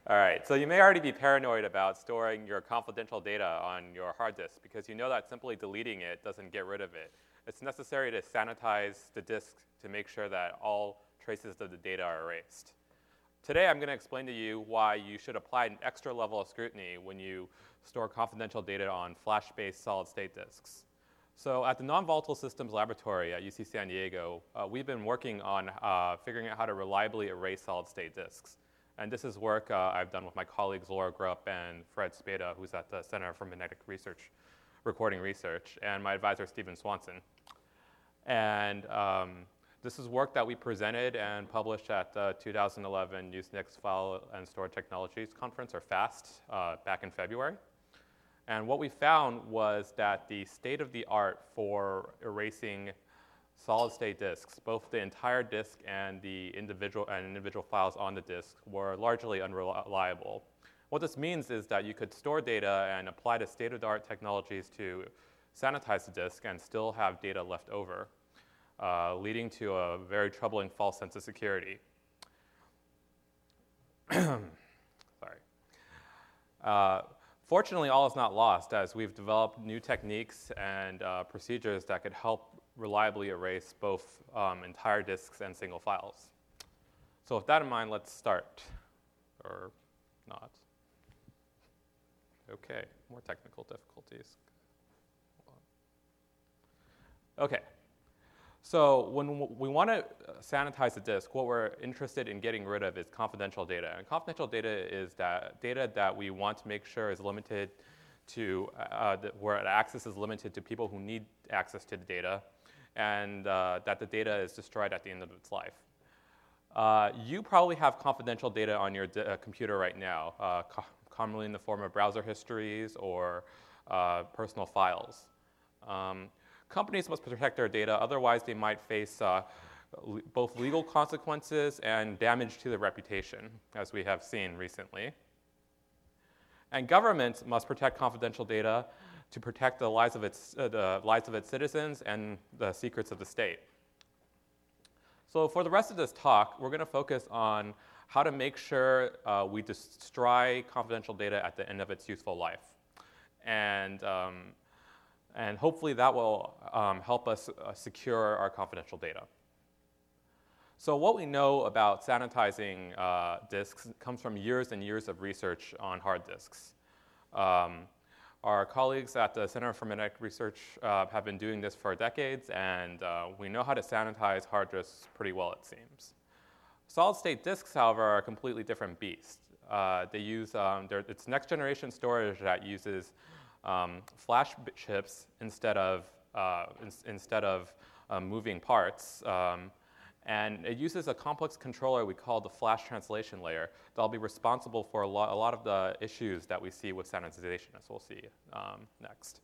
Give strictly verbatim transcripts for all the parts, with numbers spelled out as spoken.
All right, so you may already be paranoid about storing your confidential data on your hard disk because you know that simply deleting it doesn't get rid of it. It's necessary to sanitize the disk to make sure that all traces of the data are erased. Today, I'm going to explain to you why you should apply an extra level of scrutiny when you store confidential data on flash-based solid-state disks. So at the Non-Volatile Systems Laboratory at U C San Diego, uh, we've been working on uh, figuring out how to reliably erase solid-state disks. And this is work uh, I've done with my colleagues Laura Grupp and Fred Spada, who's at the Center for Magnetic Research, Recording Research, and my advisor, Stephen Swanson. And um, this is work that we presented and published at the two thousand eleven Usenix File and Storage Technologies Conference, or FAST, uh, back in February. And what we found was that the state-of-the-art for erasing solid-state disks, both the entire disk and the individual and individual files on the disk, were largely unreliable. What this means is that you could store data and apply the state-of-the-art technologies to sanitize the disk and still have data left over, uh, leading to a very troubling false sense of security. Sorry. Uh, Fortunately, all is not lost, as we've developed new techniques and uh, procedures that could help reliably erase both um, entire disks and single files. So with that in mind, let's start. Or not. OK, more technical difficulties. OK. So when we want to sanitize the disk, what we're interested in getting rid of is confidential data. And confidential data is that data that we want to make sure is limited to, uh, where access is limited to people who need access to the data, and uh, that the data is destroyed at the end of its life. Uh, you probably have confidential data on your uh, computer right now, uh, co commonly in the form of browser histories or uh, personal files. Um, Companies must protect their data, otherwise they might face uh, le both legal consequences and damage to their reputation, as we have seen recently. And governments must protect confidential data to protect the lives of its, uh, the lives of its citizens and the secrets of the state. So for the rest of this talk, we're going to focus on how to make sure uh, we destroy confidential data at the end of its useful life. And um, And hopefully that will um, help us uh, secure our confidential data. So what we know about sanitizing uh, disks comes from years and years of research on hard disks. Um, our colleagues at the Center for Magnetic Research uh, have been doing this for decades, and uh, we know how to sanitize hard disks pretty well, it seems. Solid-state disks, however, are a completely different beast. Uh, they use, um, it's next-generation storage that uses Um, flash chips instead of, uh, in, instead of uh, moving parts. Um, and it uses a complex controller we call the flash translation layer that'll be responsible for a lot, a lot of the issues that we see with sanitization, as we'll see um, next.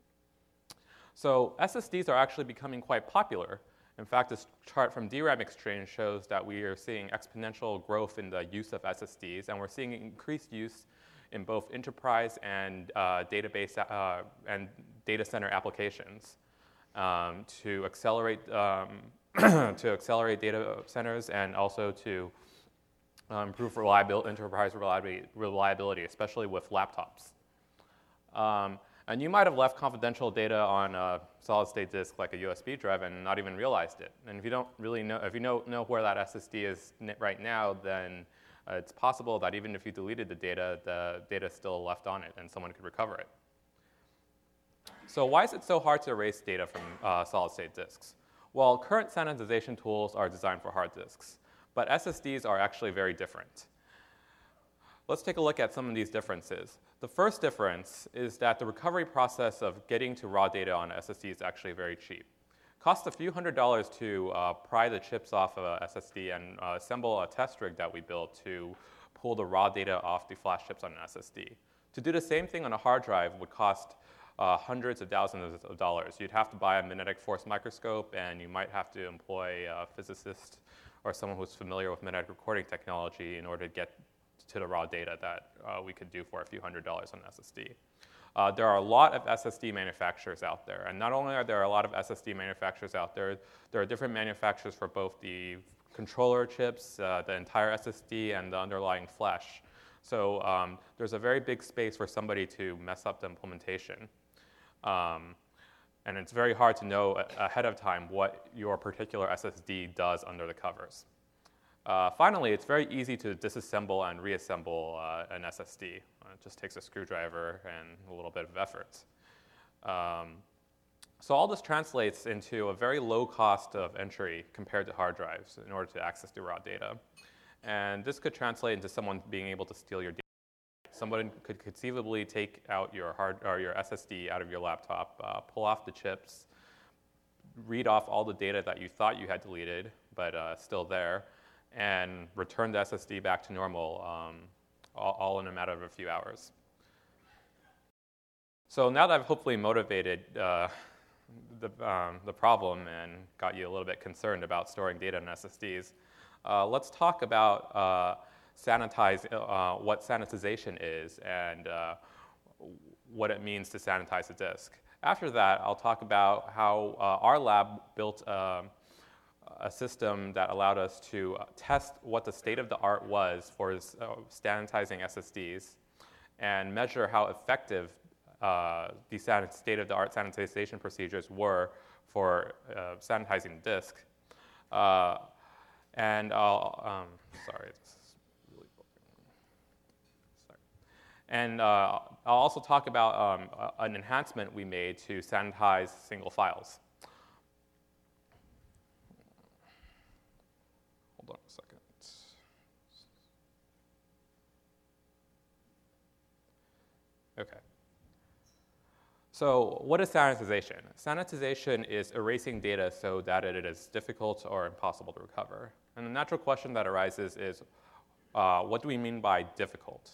So S S Ds are actually becoming quite popular. In fact, this chart from D RAM Exchange shows that we are seeing exponential growth in the use of S S Ds, and we're seeing increased use in both enterprise and uh, database uh, and data center applications um, to accelerate um, to accelerate data centers and also to uh, improve reliability, enterprise reliability, reliability, especially with laptops. Um, and you might have left confidential data on a solid-state disk like a U S B drive and not even realized it. And if you don't really know, if you know know where that S S D is right now, then Uh, it's possible that even if you deleted the data, the data is still left on it and someone could recover it. So why is it so hard to erase data from uh, solid-state disks? Well, current sanitization tools are designed for hard disks, but S S Ds are actually very different. Let's take a look at some of these differences. The first difference is that the recovery process of getting to raw data on S S D is actually very cheap. It costs a few hundred dollars to uh, pry the chips off of a S S D and uh, assemble a test rig that we built to pull the raw data off the flash chips on an S S D. To do the same thing on a hard drive would cost uh, hundreds of thousands of dollars. You'd have to buy a magnetic force microscope, and you might have to employ a physicist or someone who's familiar with magnetic recording technology in order to get to the raw data that uh, we could do for a few hundred dollars on an S S D. Uh, there are a lot of S S D manufacturers out there. And not only are there a lot of S S D manufacturers out there, there are different manufacturers for both the controller chips, uh, the entire S S D, and the underlying flash. So um, there's a very big space for somebody to mess up the implementation. Um, and it's very hard to know a- ahead of time what your particular S S D does under the covers. Uh, finally, it's very easy to disassemble and reassemble uh, an S S D. Uh, it just takes a screwdriver and a little bit of effort. Um, so all this translates into a very low cost of entry compared to hard drives in order to access the raw data. And this could translate into someone being able to steal your data. Someone could conceivably take out your hard or your S S D out of your laptop, uh, pull off the chips, read off all the data that you thought you had deleted, but uh, still there, and return the S S D back to normal, um, all, all in a matter of a few hours. So now that I've hopefully motivated uh, the, um, the problem and got you a little bit concerned about storing data in S S Ds, uh, let's talk about uh, sanitize, uh, what sanitization is and uh, what it means to sanitize a disk. After that, I'll talk about how uh, our lab built uh, a system that allowed us to test what the state of the art was for uh, sanitizing S S Ds and measure how effective uh, these state-of-the-art sanitization procedures were for uh, sanitizing the disk. Uh, and I'll, um, sorry, this is really boring. Sorry. And uh, I'll also talk about um, an enhancement we made to sanitize single files. Hold on a second. Okay. So what is sanitization? Sanitization is erasing data so that it is difficult or impossible to recover. And the natural question that arises is, uh, what do we mean by difficult?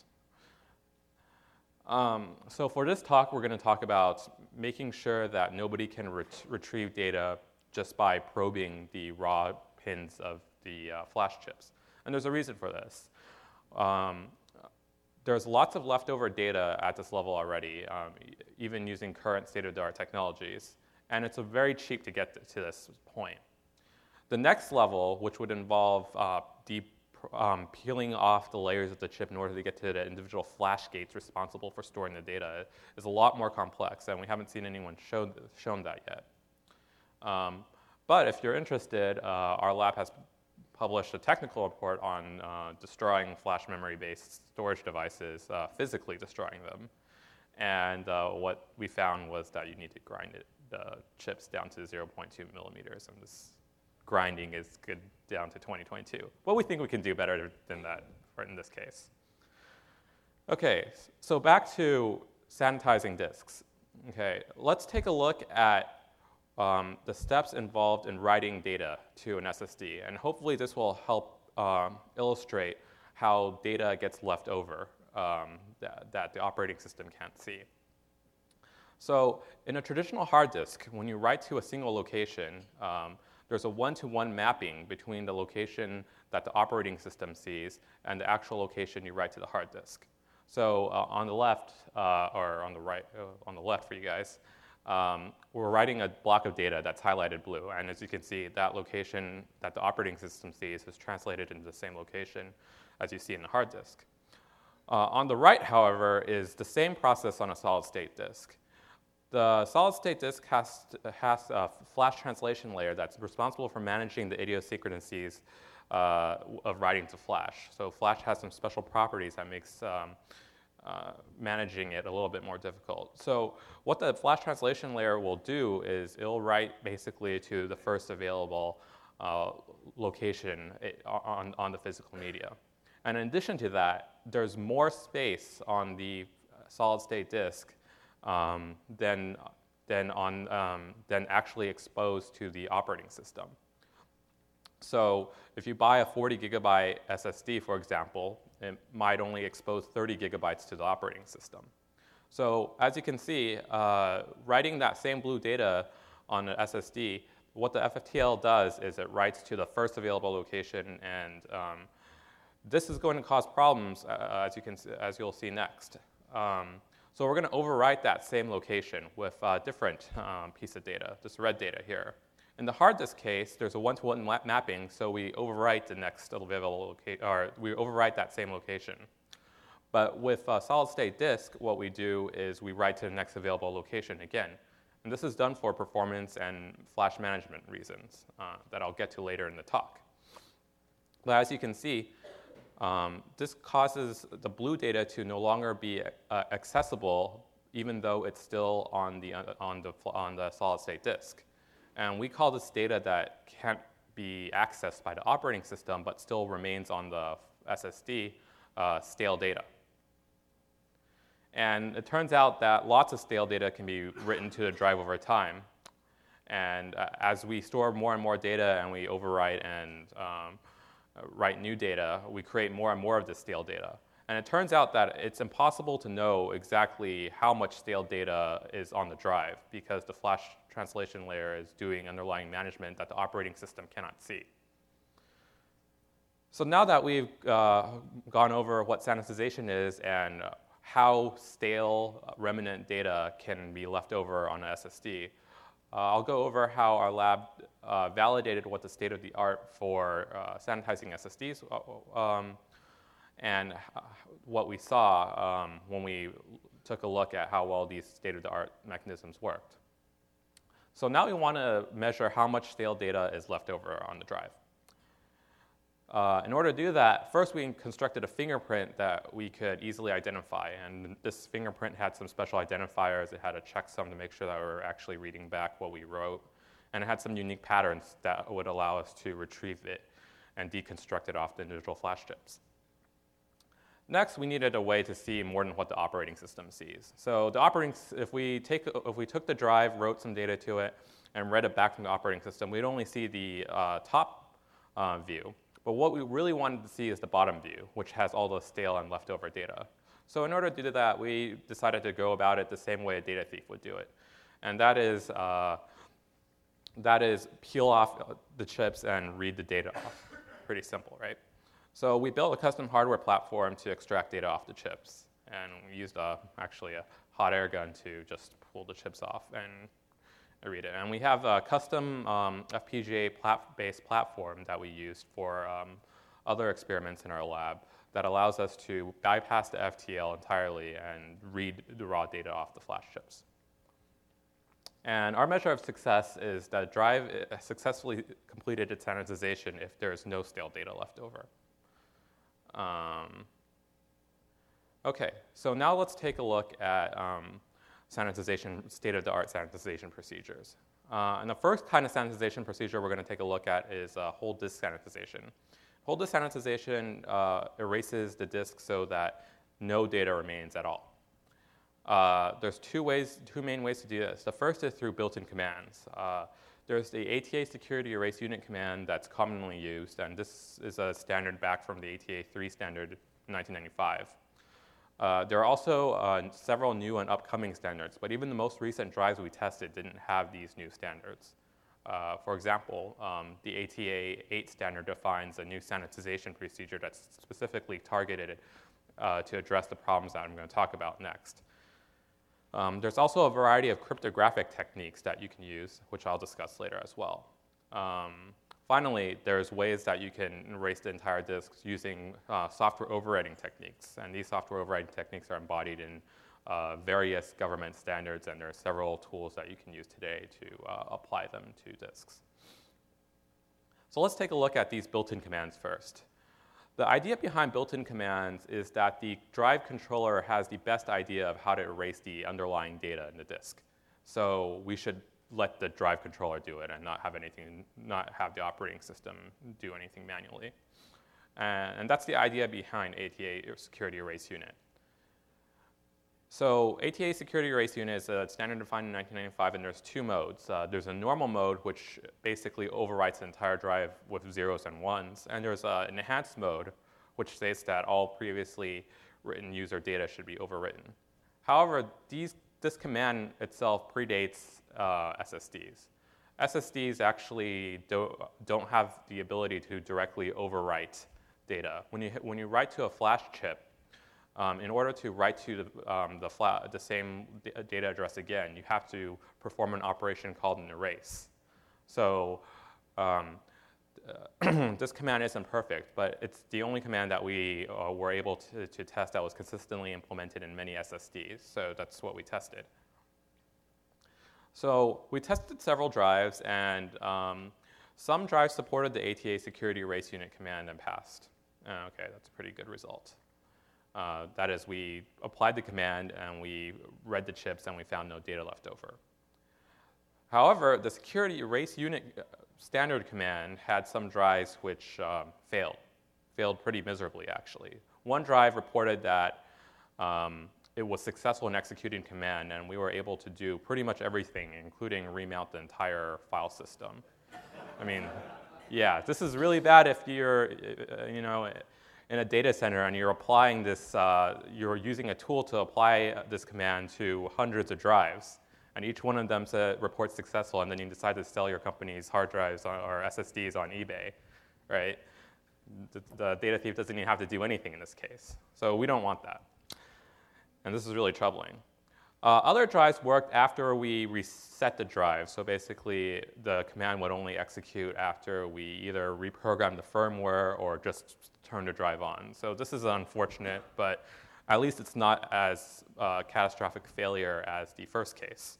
Um, so for this talk, we're going to talk about making sure that nobody can ret- retrieve data just by probing the raw pins of the uh, flash chips. And there's a reason for this. Um, There's lots of leftover data at this level already, um, even using current state-of-the-art technologies, and it's a very cheap to get to this point. The next level, which would involve uh, deep um, peeling off the layers of the chip in order to get to the individual flash gates responsible for storing the data, is a lot more complex, and we haven't seen anyone show, shown that yet. Um, but if you're interested, uh, our lab has published a technical report on uh, destroying flash memory-based storage devices, uh, physically destroying them. And uh, what we found was that you need to grind it, the chips down to zero point two millimeters, and this grinding is good down to twenty twenty-two. Well, we think we can do better than that in this case. Okay, so back to sanitizing disks. Okay, let's take a look at Um, the steps involved in writing data to an S S D. And hopefully this will help um, illustrate how data gets left over um, that, that the operating system can't see. So in a traditional hard disk, when you write to a single location, um, there's a one-to-one mapping between the location that the operating system sees and the actual location you write to the hard disk. So uh, on the left, uh, or on the right, uh, on the left for you guys, Um, we're writing a block of data that's highlighted blue, and as you can see, that location that the operating system sees is translated into the same location as you see in the hard disk. Uh, on the right, however, is the same process on a solid-state disk. The solid-state disk has, has a flash translation layer that's responsible for managing the idiosyncrasies uh, of writing to flash. So flash has some special properties that makes um, Uh, managing it a little bit more difficult. So what the flash translation layer will do is it'll write basically to the first available uh, location on, on the physical media. And in addition to that, there's more space on the solid-state disk um, than, than, on, um, than actually exposed to the operating system. So if you buy a forty gigabyte S S D, for example, it might only expose thirty gigabytes to the operating system. So as you can see, uh, writing that same blue data on an S S D, what the F F T L does is it writes to the first available location, and um, this is going to cause problems, uh, as you can, as you'll see next. Um, so we're going to overwrite that same location with a different um, piece of data, this red data here. In the hard disk case, there's a one-to-one map mapping, so we overwrite the next available location, or we overwrite that same location. But with a solid-state disk, what we do is we write to the next available location again. And this is done for performance and flash management reasons uh, that I'll get to later in the talk. But as you can see, um, this causes the blue data to no longer be uh, accessible, even though it's still on the, uh, on the, on the solid-state disk. And we call this data that can't be accessed by the operating system, but still remains on the S S D, uh, stale data. And it turns out that lots of stale data can be written to the drive over time. And uh, as we store more and more data and we overwrite and um, write new data, we create more and more of this stale data. And it turns out that it's impossible to know exactly how much stale data is on the drive because the flash translation layer is doing underlying management that the operating system cannot see. So now that we've uh, gone over what sanitization is and how stale remnant data can be left over on an S S D, uh, I'll go over how our lab uh, validated what the state of the art for uh, sanitizing S S Ds um, and what we saw um, when we took a look at how well these state of the art mechanisms worked. So now we want to measure how much stale data is left over on the drive. Uh, in order to do that, first we constructed a fingerprint that we could easily identify. And this fingerprint had some special identifiers. It had a checksum to make sure that we were actually reading back what we wrote. And it had some unique patterns that would allow us to retrieve it and deconstruct it off the individual flash chips. Next, we needed a way to see more than what the operating system sees. So the operating, if we, take, if we took the drive, wrote some data to it, and read it back from the operating system, we'd only see the uh, top uh, view. But what we really wanted to see is the bottom view, which has all the stale and leftover data. So in order to do that, we decided to go about it the same way a data thief would do it. And that is, uh, that is peel off the chips and read the data off. Pretty simple, right? So we built a custom hardware platform to extract data off the chips. And we used a, actually a hot air gun to just pull the chips off and read it. And we have a custom um, F P G A-based platform that we used for um, other experiments in our lab that allows us to bypass the F T L entirely and read the raw data off the flash chips. And our measure of success is that drive successfully completed its sanitization if there is no stale data left over. Um, okay, so now let's take a look at um, sanitization, state-of-the-art sanitization procedures. Uh, and the first kind of sanitization procedure we're going to take a look at is uh, whole disk sanitization. Whole disk sanitization uh, erases the disk so that no data remains at all. Uh, there's two ways, two main ways to do this. The first is through built-in commands. Uh, there's the A T A security erase unit command that's commonly used, and this is a standard back from the A T A three standard in nineteen ninety-five. Uh, there are also uh, several new and upcoming standards, but even the most recent drives we tested didn't have these new standards. Uh, for example, um, the A T A eight standard defines a new sanitization procedure that's specifically targeted uh, to address the problems that I'm going to talk about next. Um, there's also a variety of cryptographic techniques that you can use, which I'll discuss later as well. Um, Finally, there's ways that you can erase the entire disk using uh, software overwriting techniques. And these software overwriting techniques are embodied in uh, various government standards, and there are several tools that you can use today to uh, apply them to disks. So let's take a look at these built-in commands first. The idea behind built-in commands is that the drive controller has the best idea of how to erase the underlying data in the disk. So we should let the drive controller do it and not have anything, not have the operating system do anything manually. And, and that's the idea behind A T A Security Erase Unit. So A T A Security Erase Unit is a standard defined in nineteen ninety-five, and there's two modes. Uh, there's a normal mode, which basically overwrites the entire drive with zeros and ones, and there's uh, an enhanced mode, which states that all previously written user data should be overwritten. However, these, this command itself predates uh, S S Ds. S S Ds actually do, don't have the ability to directly overwrite data. When you, when you write to a flash chip, Um, in order to write to the, um, the, fla the same data address again, you have to perform an operation called an erase. So um, uh, this command isn't perfect, but it's the only command that we uh, were able to, to test that was consistently implemented in many S S Ds. So that's what we tested. So we tested several drives, and um, some drives supported the A T A security erase unit command and passed. Uh, okay, that's a pretty good result. Uh, that is, we applied the command, and we read the chips, and we found no data left over. However, the security erase unit standard command had some drives which um, failed, failed pretty miserably, actually. One drive reported that um, it was successful in executing command, and we were able to do pretty much everything, including remount the entire file system. I mean, yeah, this is really bad if you're, you know, in a data center and you're applying this, uh, you're using a tool to apply this command to hundreds of drives, and each one of them said, reports successful, and then you decide to sell your company's hard drives on, or S S Ds on eBay, right? The, the data thief doesn't even have to do anything in this case. So we don't want that. And this is really troubling. Uh, other drives worked after we reset the drive. So basically, the command would only execute after we either reprogrammed the firmware or just turned the drive on. So this is unfortunate, but at least it's not as uh, catastrophic failure as the first case.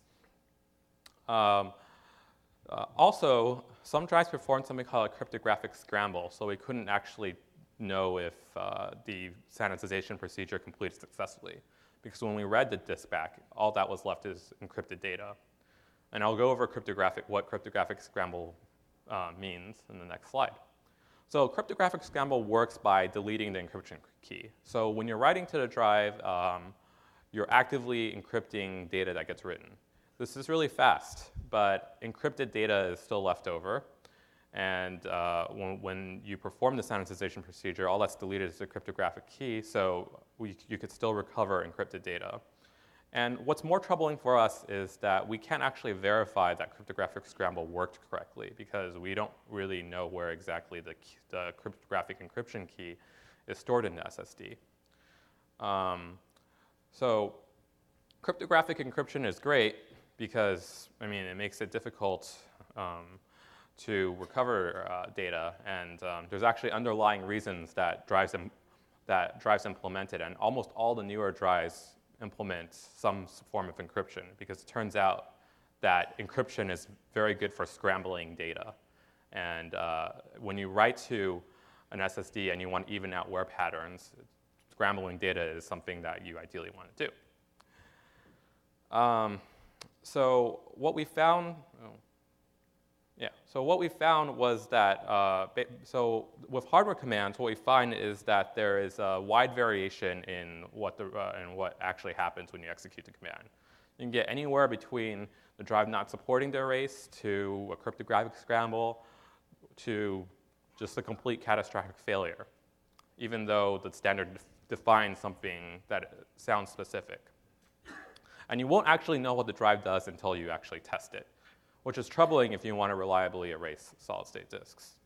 Um, uh, also, some drives performed something called a cryptographic scramble, so we couldn't actually know if uh, the sanitization procedure completed successfully. Because when we read the disk back, all that was left is encrypted data. And I'll go over cryptographic, what cryptographic scramble uh, means in the next slide. So cryptographic scramble works by deleting the encryption key. So when you're writing to the drive, um, you're actively encrypting data that gets written. This is really fast, but encrypted data is still left over. And uh, when, when you perform the sanitization procedure, all that's deleted is the cryptographic key, so we, you could still recover encrypted data. And what's more troubling for us is that we can't actually verify that cryptographic scramble worked correctly because we don't really know where exactly the, the cryptographic encryption key is stored in the S S D. Um, so cryptographic encryption is great because, I mean, it makes it difficult um, to recover uh, data, and um, there's actually underlying reasons that drives im- that drives implemented, and almost all the newer drives implement some form of encryption because it turns out that encryption is very good for scrambling data. And uh, when you write to an S S D and you want to even out wear patterns, scrambling data is something that you ideally want to do. Um, so what we found. Oh, Yeah, so what we found was that, uh, so with hardware commands, what we find is that there is a wide variation in what, the, uh, in what actually happens when you execute the command. You can get anywhere between the drive not supporting the erase to a cryptographic scramble to just a complete catastrophic failure, even though the standard def- defines something that sounds specific. And you won't actually know what the drive does until you actually test it, which is troubling if you want to reliably erase solid-state disks.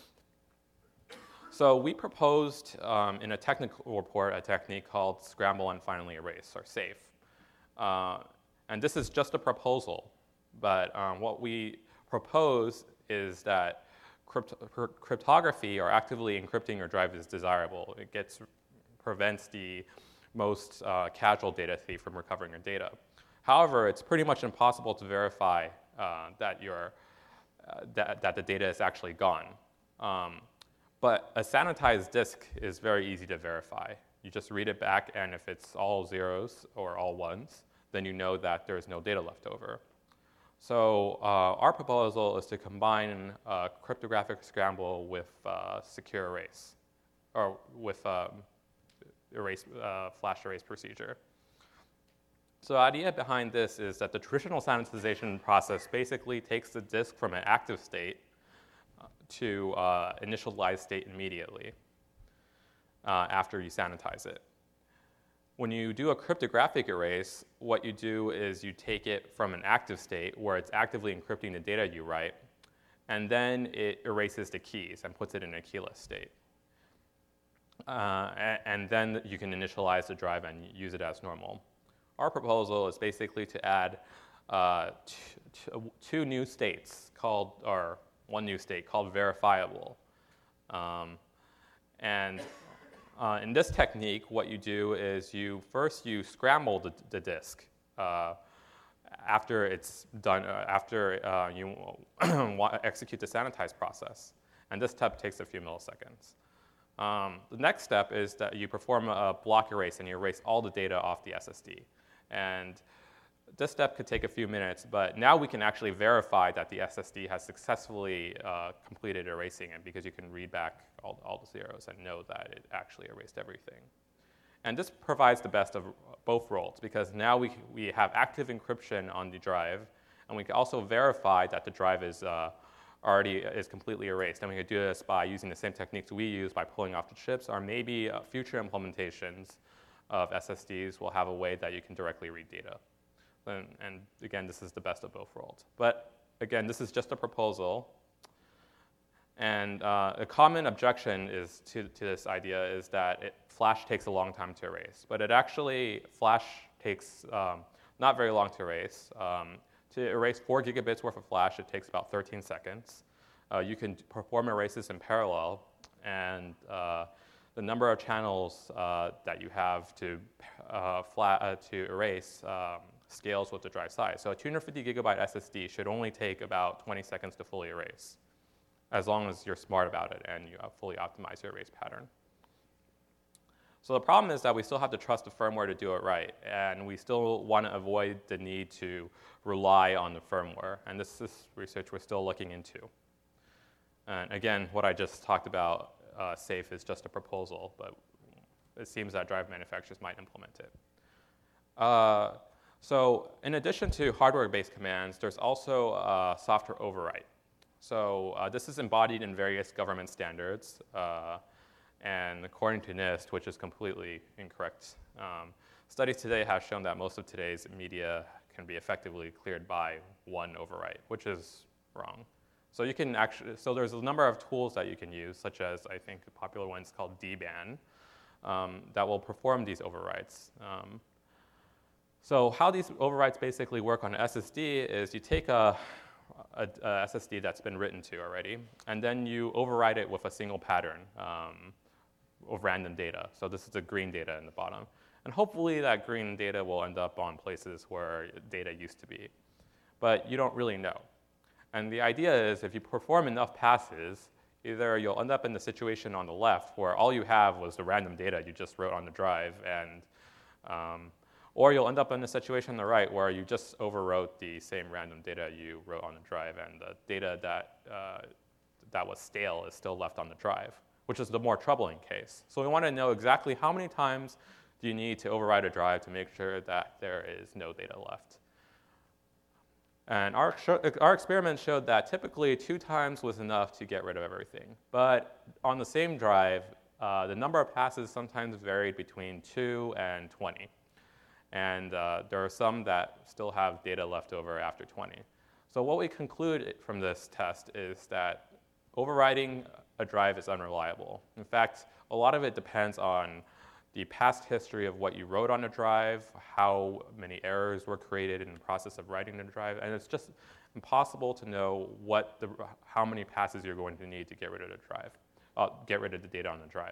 So we proposed um, in a technical report a technique called scramble and finally erase, or SAFE. Uh, and this is just a proposal, but um, what we propose is that crypt- cryptography, or actively encrypting your drive, is desirable. It gets prevents the most uh, casual data thief from recovering your data. However, it's pretty much impossible to verify Uh, that, you're, uh, that, that the data is actually gone. Um, but a sanitized disk is very easy to verify. You just read it back, and if it's all zeros or all ones, then you know that there's no data left over. So uh, our proposal is to combine uh, cryptographic scramble with uh, secure erase, or with um, erase, uh, flash erase procedure. So the idea behind this is that the traditional sanitization process basically takes the disk from an active state to uh, initialized state immediately uh, after you sanitize it. When you do a cryptographic erase, what you do is you take it from an active state where it's actively encrypting the data you write, and then it erases the keys and puts it in a keyless state. Uh, and, and then you can initialize the drive and use it as normal. Our proposal is basically to add uh, t- t- two new states called, or one new state called verifiable. Um, and uh, in this technique, what you do is you first you scramble the, the disk uh, after it's done, uh, after uh, you execute the sanitize process. And this step takes a few milliseconds. Um, the next step is that you perform a block erase and you erase all the data off the S S D. And this step could take a few minutes, but now we can actually verify that the S S D has successfully uh, completed erasing it, because you can read back all, all the zeros and know that it actually erased everything. And this provides the best of both worlds, because now we, we have active encryption on the drive, and we can also verify that the drive is uh, already is completely erased. And we could do this by using the same techniques we use by pulling off the chips, or maybe uh, future implementations of S S Ds will have a way that you can directly read data. And, and again, this is the best of both worlds. But again, this is just a proposal. And uh, a common objection is to, to this idea is that it, Flash takes a long time to erase. But it actually, Flash takes um, not very long to erase. Um, to erase four gigabits worth of Flash, it takes about thirteen seconds. Uh, you can perform erases in parallel. And uh, the number of channels uh, that you have to, uh, flat, uh, to erase um, scales with the drive size. So a two hundred fifty gigabyte S S D should only take about twenty seconds to fully erase, as long as you're smart about it and you fully optimize your erase pattern. So the problem is that we still have to trust the firmware to do it right, and we still want to avoid the need to rely on the firmware. And this is research we're still looking into. And again, what I just talked about, uh, SAFE, is just a proposal, but it seems that drive manufacturers might implement it. Uh, So in addition to hardware-based commands, there's also uh, software overwrite. So uh, this is embodied in various government standards. Uh, and according to NIST, which is completely incorrect, um, studies today have shown that most of today's media can be effectively cleared by one overwrite, which is wrong. So you can actually, so there's a number of tools that you can use, such as I think a popular one is called D ban, um, that will perform these overwrites. Um, So how these overwrites basically work on an S S D is you take a, a, a S S D that's been written to already, and then you overwrite it with a single pattern um, of random data. So this is the green data in the bottom. And hopefully that green data will end up on places where data used to be. But you don't really know. And the idea is if you perform enough passes, either you'll end up in the situation on the left where all you have was the random data you just wrote on the drive, and um, or you'll end up in a situation on the right where you just overwrote the same random data you wrote on the drive, and the data that, uh, that was stale is still left on the drive, which is the more troubling case. So we want to know exactly how many times do you need to overwrite a drive to make sure that there is no data left. And our, our experiment showed that typically two times was enough to get rid of everything. But on the same drive, uh, the number of passes sometimes varied between two and twenty. And uh, there are some that still have data left over after twenty. So what we conclude from this test is that overwriting a drive is unreliable. In fact, a lot of it depends on the past history of what you wrote on the drive, how many errors were created in the process of writing the drive, and it's just impossible to know what the, how many passes you're going to need to get rid of the drive, uh, get rid of the data on the drive.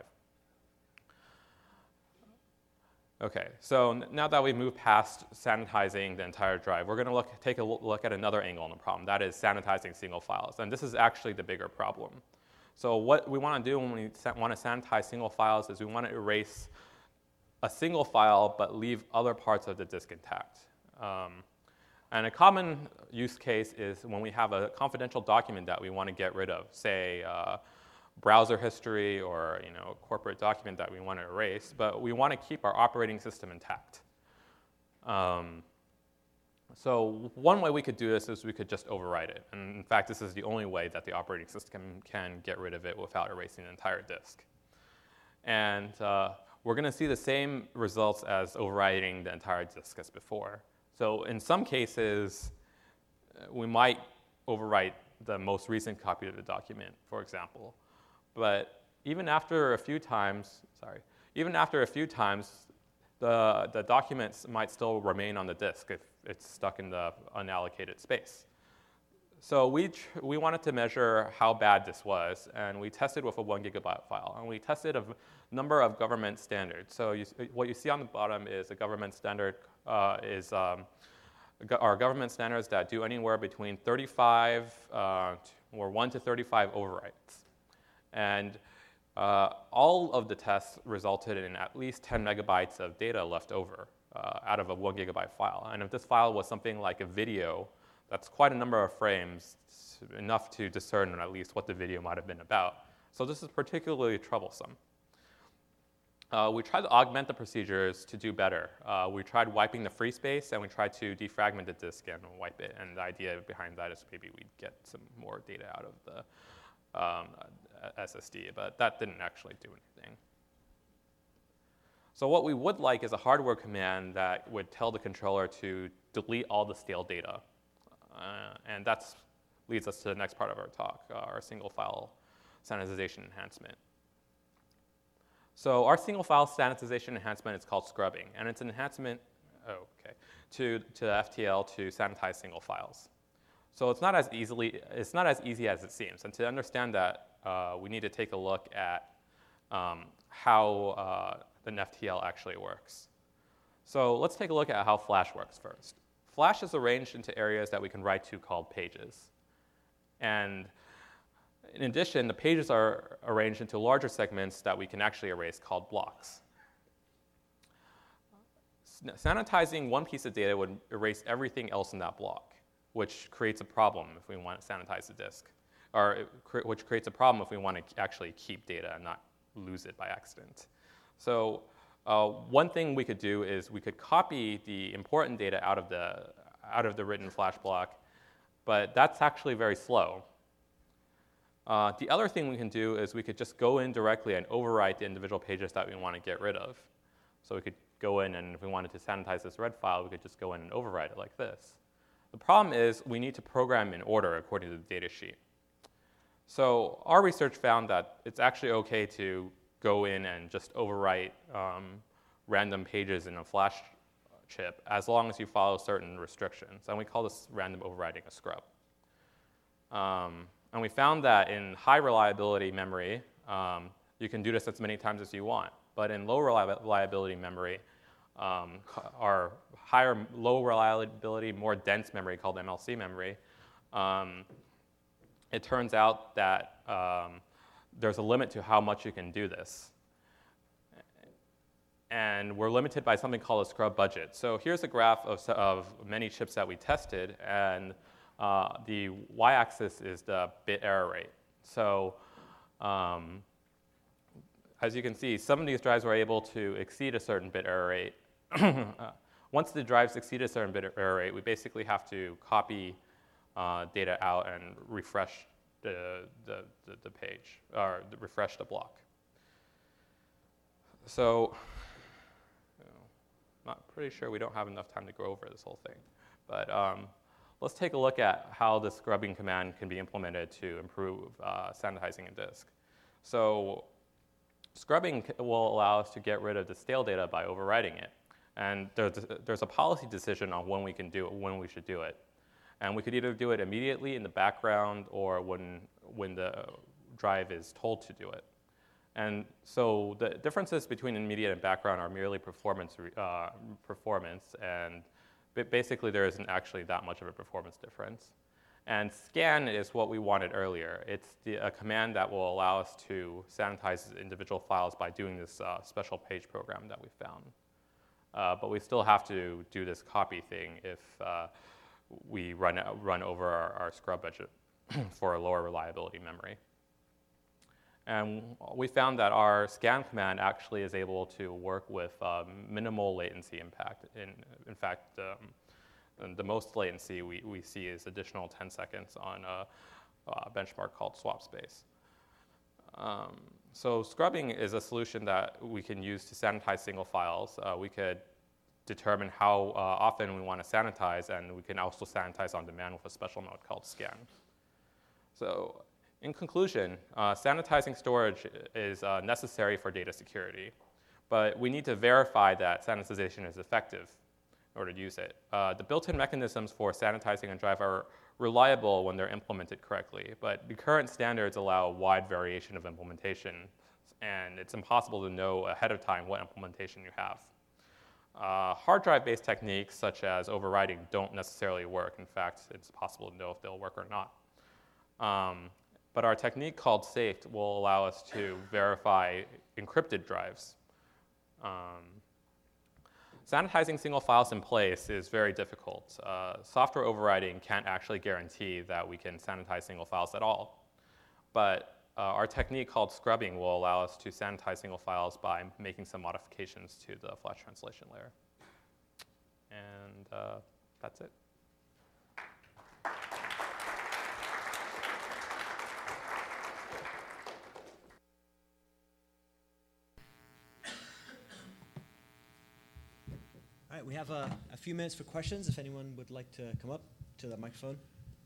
Okay, so now that we've moved past sanitizing the entire drive, we're going to look, take a look at another angle on the problem. That is sanitizing single files. And this is actually the bigger problem. So what we want to do when we want to sanitize single files is we want to erase a single file but leave other parts of the disk intact. Um, and a common use case is when we have a confidential document that we want to get rid of, say, uh, browser history or you know, a corporate document that we want to erase, but we want to keep our operating system intact. Um, so one way we could do this is we could just overwrite it. And in fact, this is the only way that the operating system can get rid of it without erasing the entire disk. And uh, we're going to see the same results as overwriting the entire disk as before. So in some cases, we might overwrite the most recent copy of the document, for example. But even after a few times, sorry, even after a few times, the, the documents might still remain on the disk if it's stuck in the unallocated space. So we, tr- we wanted to measure how bad this was, and we tested with a one gigabyte file. And we tested a v- number of government standards. So you, what you see on the bottom is a government standard, uh, is um, go- our government standards that do anywhere between thirty-five uh, or one to thirty-five overwrites. And uh, all of the tests resulted in at least ten megabytes of data left over uh, out of a one gigabyte file. And if this file was something like a video, that's quite a number of frames, enough to discern at least what the video might have been about. So this is particularly troublesome. Uh, we tried to augment the procedures to do better. Uh, we tried wiping the free space, and we tried to defragment the disk and wipe it. And the idea behind that is maybe we'd get some more data out of the um, S S D, but that didn't actually do anything. So what we would like is a hardware command that would tell the controller to delete all the stale data. Uh, and that leads us to the next part of our talk, uh, our single file sanitization enhancement. So our single file sanitization enhancement is called scrubbing, and it's an enhancement oh, okay, to, to F T L to sanitize single files. So it's not as easily it's not as easy as it seems. And to understand that, uh, we need to take a look at um, how uh, the F T L actually works. So let's take a look at how Flash works first. Flash is arranged into areas that we can write to called pages. And in addition, the pages are arranged into larger segments that we can actually erase called blocks. Sanitizing one piece of data would erase everything else in that block, which creates a problem if we want to sanitize the disk, or which creates a problem if we want to actually keep data and not lose it by accident. So uh, one thing we could do is we could copy the important data out of the out of the written Flash block, but that's actually very slow. Uh, the other thing we can do is we could just go in directly and overwrite the individual pages that we want to get rid of. So we could go in, and if we wanted to sanitize this red file, we could just go in and overwrite it like this. The problem is we need to program in order according to the data sheet. So our research found that it's actually okay to go in and just overwrite um, random pages in a Flash chip as long as you follow certain restrictions. And we call this random overwriting a scrub. Um, and we found that in high reliability memory, um, you can do this as many times as you want. But in low reliability memory, um, our higher, low reliability, more dense memory called M L C memory, um, it turns out that um, there's a limit to how much you can do this. And we're limited by something called a scrub budget. So here's a graph of, of many chips that we tested, and uh, the y-axis is the bit error rate. So um, as you can see, some of these drives were able to exceed a certain bit error rate. uh, once the drives exceed a certain bit error rate, we basically have to copy uh, data out and refresh the, the, the, the page, or refresh the block. So you know, I'm pretty sure we don't have enough time to go over this whole thing. But um, let's take a look at how the scrubbing command can be implemented to improve uh, sanitizing a disk. So scrubbing will allow us to get rid of the stale data by overwriting it. And there's, there's a policy decision on when we can do it, when we should do it. And we could either do it immediately in the background or when, when the drive is told to do it. And so the differences between immediate and background are merely performance, uh, performance and basically there isn't actually that much of a performance difference. And scan is what we wanted earlier. It's the, a command that will allow us to sanitize individual files by doing this uh, special page program that we found. Uh, but we still have to do this copy thing if uh, we run, run over our, our scrub budget for a lower reliability memory. And we found that our scan command actually is able to work with um, minimal latency impact. In, in fact, um, the most latency we, we see is additional ten seconds on a, a benchmark called swap space. Um, so scrubbing is a solution that we can use to sanitize single files. Uh, we could determine how uh, often we want to sanitize, and we can also sanitize on demand with a special mode called scan. So in conclusion, uh, sanitizing storage is uh, necessary for data security, but we need to verify that sanitization is effective in order to use it. Uh, the built-in mechanisms for sanitizing a drive are reliable when they're implemented correctly. But the current standards allow a wide variation of implementation, and it's impossible to know ahead of time what implementation you have. Uh, hard drive-based techniques such as overriding don't necessarily work. In fact, it's possible to know if they'll work or not. Um, but our technique called SAFE will allow us to verify encrypted drives. Um, sanitizing single files in place is very difficult. Uh, software overriding can't actually guarantee that we can sanitize single files at all. But uh, our technique called scrubbing will allow us to sanitize single files by making some modifications to the flash translation layer. And uh, that's it. All right, we have a, a few minutes for questions if anyone would like to come up to the microphone.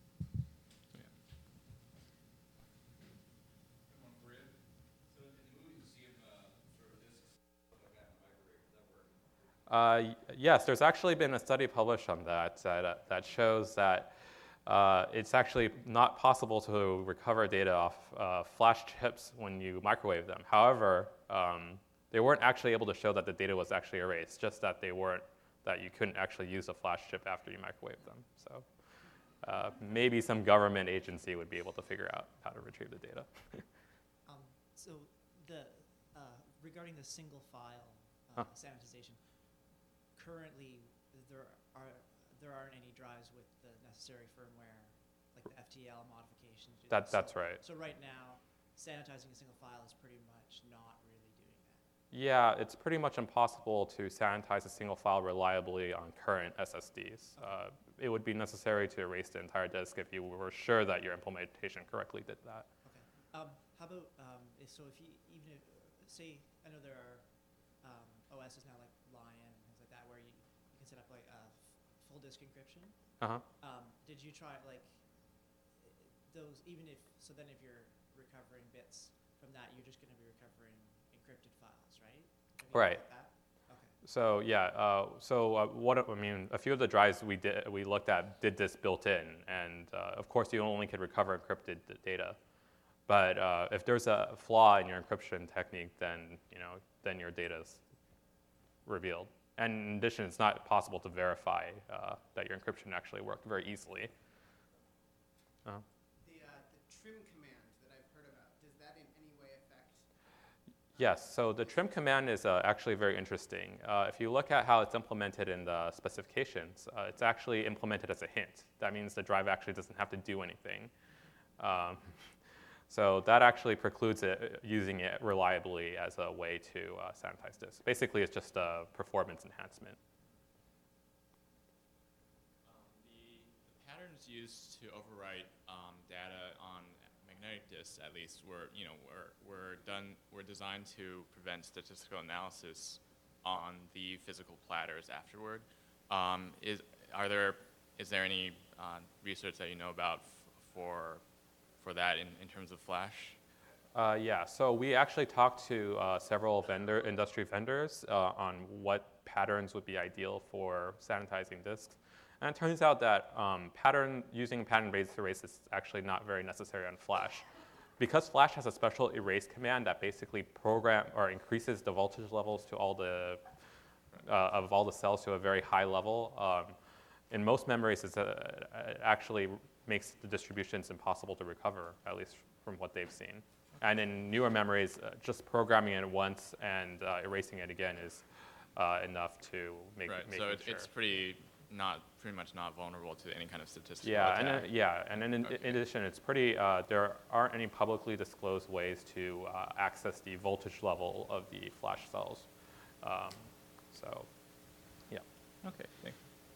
Uh, yes, there's actually been a study published on that that, uh, that shows that uh, it's actually not possible to recover data off uh, flash chips when you microwave them. However, um, they weren't actually able to show that the data was actually erased, just that they weren't, that you couldn't actually use a flash chip after you microwave them. So uh, maybe some government agency would be able to figure out how to retrieve the data. um, so the uh, regarding the single file uh, huh. sanitization. Currently, there are there aren't any drives with the necessary firmware, like the F T L modifications. That so, that's right. So right now, sanitizing a single file is pretty much not really doing that. Yeah, it's pretty much impossible to sanitize a single file reliably on current S S Ds. Okay. Uh, it would be necessary to erase the entire disk if you were sure that your implementation correctly did that. Okay. Um, how about um, so if you even if, say I know there are um, O Ss now like Lion and things like that where you, you can set up like uh, full disk encryption. Uh-huh. Um, did you try like those even if so then if you're recovering bits from that you're just going to be recovering encrypted files, right? Right. That? Okay. So yeah, uh, so uh, what I mean, a few of the drives we did we looked at did this built in, and uh, of course you only could recover encrypted data. But uh, if there's a flaw in your encryption technique, then you know then your data is revealed. And in addition, it's not possible to verify uh, that your encryption actually worked very easily. Uh-huh. The, uh, the trim command that I've heard about, does that in any way affect? Yes, so the trim command is uh, actually very interesting. Uh, if you look at how it's implemented in the specifications, uh, it's actually implemented as a hint. That means the drive actually doesn't have to do anything. Um, So that actually precludes it using it reliably as a way to uh, sanitize disks. Basically, it's just a performance enhancement. Um, the, the patterns used to overwrite um, data on magnetic disks, at least, were you know were were done were designed to prevent statistical analysis on the physical platters afterward. Um, is are there is there any uh, research that you know about f for for that in, in terms of flash? Uh, yeah, so we actually talked to uh, several vendor, industry vendors uh, on what patterns would be ideal for sanitizing disks. And it turns out that um, pattern, using pattern-based erase is actually not very necessary on flash. Because flash has a special erase command that basically program or increases the voltage levels to all the, uh, of all the cells to a very high level, um, in most memories it's a, it actually makes the distributions impossible to recover, at least from what they've seen. And in newer memories, uh, just programming it once and uh, erasing it again is uh, enough to make, right. make so it it, sure. it's pretty not pretty much not vulnerable to any kind of statistical yeah, attack. and uh, yeah, and in, okay. in addition, it's pretty. Uh, there aren't any publicly disclosed ways to uh, access the voltage level of the flash cells. Um, so, yeah. Okay. Thank you.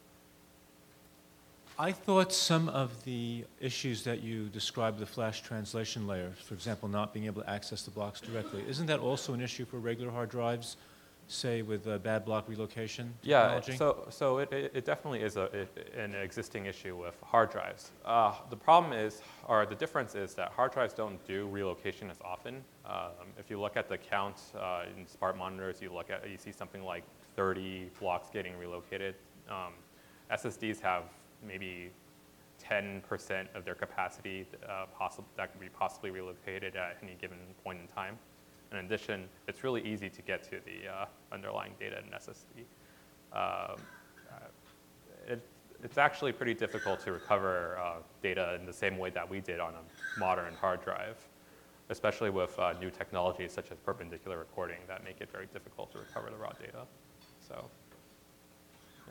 I thought some of the issues that you described, the flash translation layer, for example, not being able to access the blocks directly, isn't that also an issue for regular hard drives, say with uh, bad block relocation technology? Yeah, so, so it, it definitely is a, it, an existing issue with hard drives. Uh, the problem is, or the difference is that hard drives don't do relocation as often. Um, if you look at the count uh, in SPART monitors, you look at, you see something like thirty blocks getting relocated. Um, S S Ds have maybe ten percent of their capacity uh, possible that could be possibly relocated at any given point in time. In addition, it's really easy to get to the uh, underlying data necessity. Um, it, it's actually pretty difficult to recover uh, data in the same way that we did on a modern hard drive, especially with uh, new technologies such as perpendicular recording that make it very difficult to recover the raw data. So, yeah.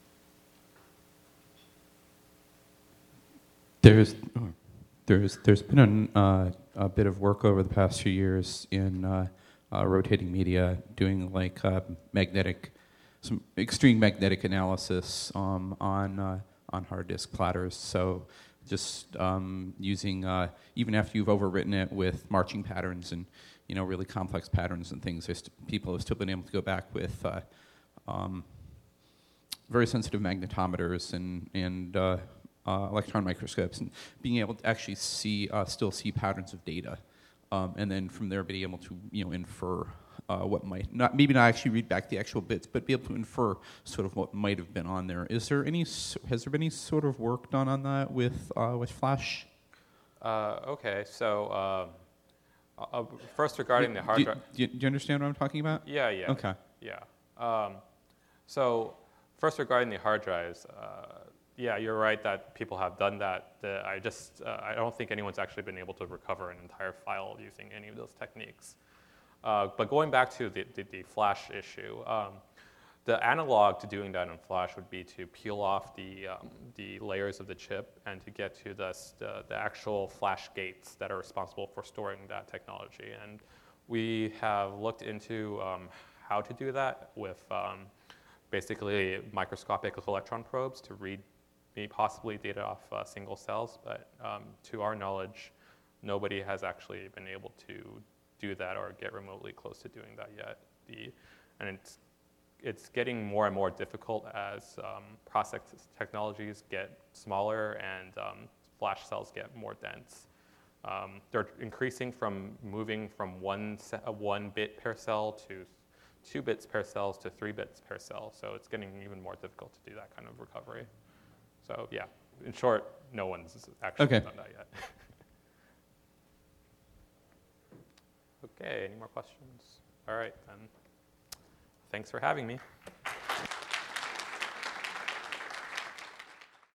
There's, there's, there's been an, uh, a bit of work over the past few years in uh, uh, rotating media, doing like uh, magnetic, some extreme magnetic analysis um, on uh, on hard disk platters. So just um, using uh, even after you've overwritten it with marching patterns and you know really complex patterns and things, there's st- people have still been able to go back with uh, um, very sensitive magnetometers and and uh, uh, electron microscopes and being able to actually see uh, still see patterns of data, um, and then from there be able to you know infer. Uh, what might not maybe not actually read back the actual bits, but be able to infer sort of what might have been on there. Is there any has there been any sort of work done on that with uh, with Flash? Uh, okay, so um, uh, first regarding do, the hard do, drive. Do, do you understand what I'm talking about? Yeah, yeah. Okay. Yeah. Um, so first regarding the hard drives, uh, yeah, you're right that people have done that. The, I just uh, I don't think anyone's actually been able to recover an entire file using any of those techniques. Uh, but going back to the, the, the Flash issue, um, the analog to doing that in Flash would be to peel off the, um, the layers of the chip and to get to the, the, the actual Flash gates that are responsible for storing that technology. And we have looked into um, how to do that with um, basically microscopic electron probes to read maybe possibly data off uh, single cells. But um, to our knowledge, nobody has actually been able to do that or get remotely close to doing that yet. The, and it's, it's getting more and more difficult as um, process technologies get smaller and um, flash cells get more dense. Um, they're increasing from moving from one, se- uh, one bit per cell to two bits per cell to three bits per cell. So it's getting even more difficult to do that kind of recovery. So yeah, in short, no one's actually okay. done that yet. Okay, any more questions? All right, then. Thanks for having me.